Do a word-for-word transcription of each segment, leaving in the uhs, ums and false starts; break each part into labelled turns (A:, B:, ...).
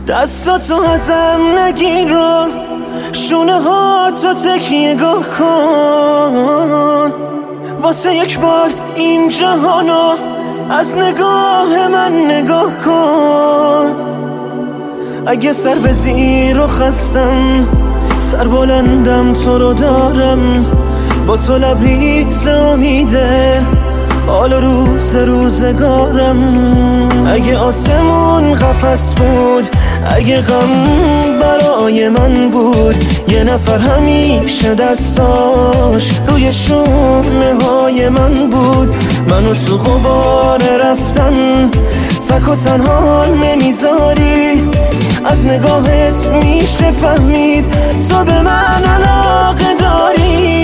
A: دستاتو ازم نگیر و شونه ها تو تکیه گاه کن، واسه یک بار این جهانو از نگاه من نگاه کن. اگه سر به زیر و خستم، سر بلندم تو رو دارم، با تو لبریز امیده حال روز روزگارم. اگه آسمون قفس بود، اگه غم برای من بود، یه نفر همیشه دستاش روی شونه های من بود. منو تو غبار رفتن تک و تنها نمیذاری، از نگاهت میشه فهمید تو به من علاقه داری.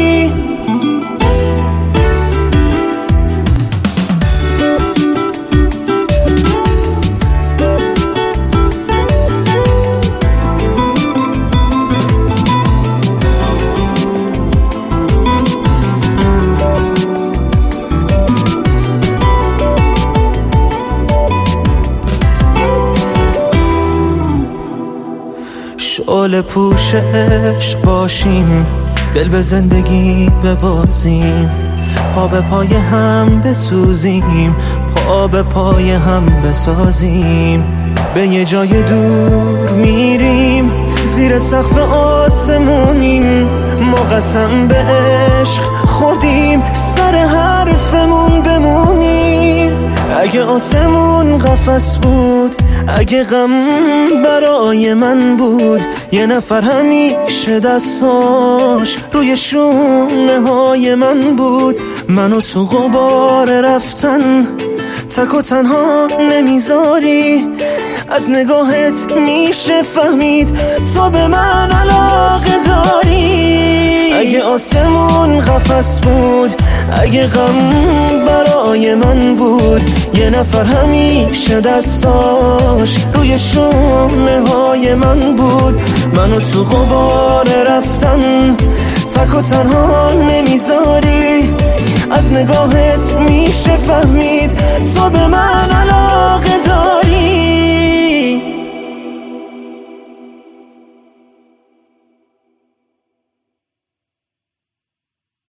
A: شعله پوش عشق باشیم، دل به زندگی ببازیم، پا به پای هم بسوزیم، پا به پای هم بسازیم. به یه جای دور میریم، زیر سقف آسمونیم، ما قسم به عشق خوردیم، سر حرفمون بمونیم. اگه آسمون قفس بود، اگه غم برای من بود، یه نفر همیشه دستاش روی شونه های من بود. منو تو غبار رفتن تک و تنها نمیذاری، از نگاهت میشه فهمید تو به من علاقه داری. اگه آسمون قفس بود، اگه غم برای من بود، یه نفر همیشه دستاش روی شونه های من بود. منو تو غبار رفتن تک و تنها نمیذاری، از نگاهت میشه فهمید تو به من علاقه